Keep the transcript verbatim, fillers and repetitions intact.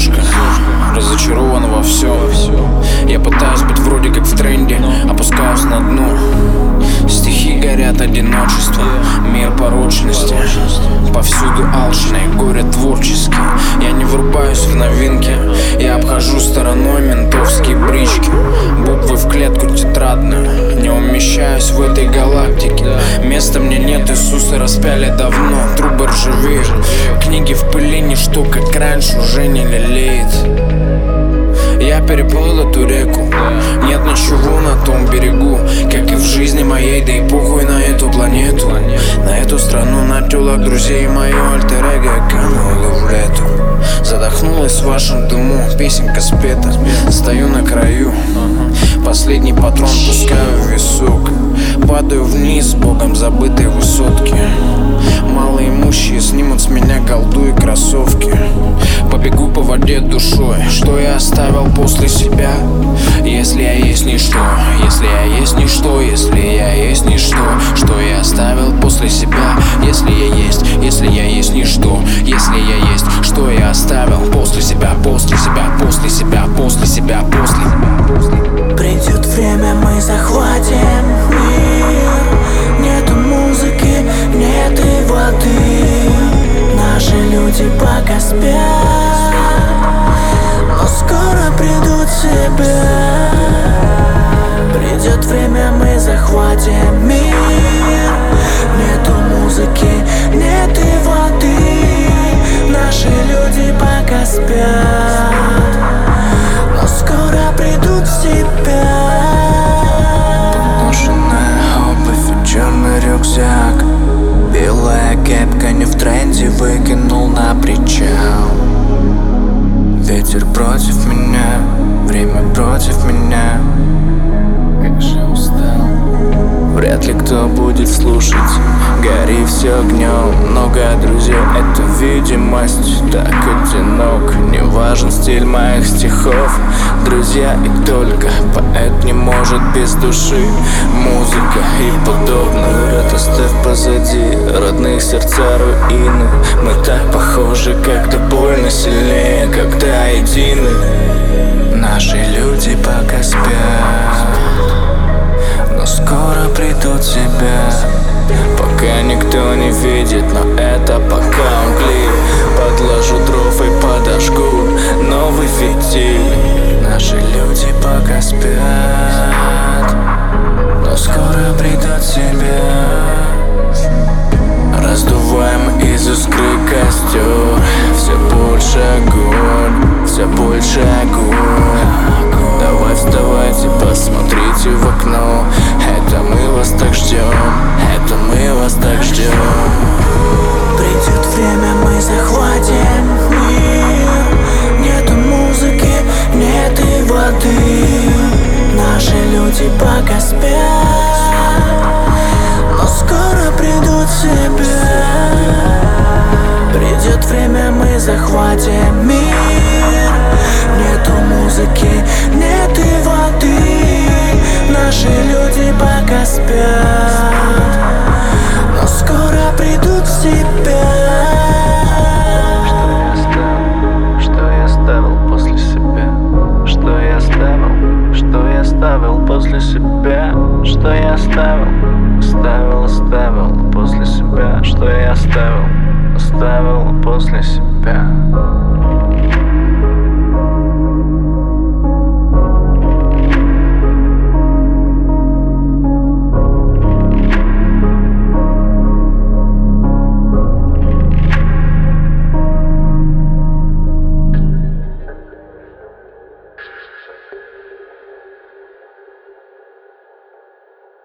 везёшка, разочарован во всем. Я пытаюсь быть вроде как в тренде, опускаюсь на дно. Стихи горят одиночеством, мир порочности. Повсюду алчные, горе творческие. Я не врубаюсь в новинки, я обхожу стороной ментовские брички. Буквы в клетку тетрадную, не умещаюсь в этой галактике. Места мне нет, Иисуса распяли давно, трубы ржавеют. Книги в пыли, ничто как раньше уже не лелеет. Я переплыл эту реку, нет ничего на том берегу, как и в жизни моей, да и похуй на эту планету, на эту страну, на тёлок, друзей, мое альтер-эго кануло в лету. Задохнулась в вашем дыму, песенка спета, стою на краю, последний патрон пускаю в висок, падаю вниз, богом забытой высотки. Малоимущие снимут с меня голду и кроссовки. Побегу по воде душой, что я оставил после себя. Если я есть ничто, если я есть ничто, если я есть ничто, что я оставил после себя. Если я есть, если я есть ничто, если я есть, что я оставил после себя, после себя, после себя, после себя, после. Придет время, мы захватим мир. Нету музыки, нет и воды. Наши люди пока спят, но скоро придут в себя. Придет время, мы захватим мир. Нету музыки, нет и воды. Наши люди пока спят, но скоро придут в себя. Поношенная обувь и черный рюкзак, белая кепка не в тренде, выкинул на причал. Ветер против меня, время против меня. Как же устал. Вряд ли кто будет слушать, гори все огнем. Много друзей, это видимость, так одинок. Не важен стиль моих стихов, друзья и только. Поэт не может без души, музыка и подобное. Рад оставь позади, родных сердца руины. Мы так похожи, когда больно сильнее, когда едины. Наши люди пока спят, но скоро придут в себя. Пока никто не видит, но это пока он клей. Подложу дров и подожгу новый фитиль. Наши люди пока спят, но скоро придут в себя. Раздуваем из искры костер, все больше огонь, все больше огонь. Давай вставайте, посмотрите в окно. Это мы вас так ждем, это мы вас так ждем. Придет время, мы захватим мир. Нету музыки, нет и воды. Наши люди пока спят, но скоро придут в себя. Придет время, мы захватим мир. Нету музыки, нет и воды. Наши люди пока спят, но скоро придут в себя. Что я оставил после себя? Что я оставил? Что я оставил после себя? Что я оставил? Оставил, оставил после себя. Что я оставил? Оставил после себя.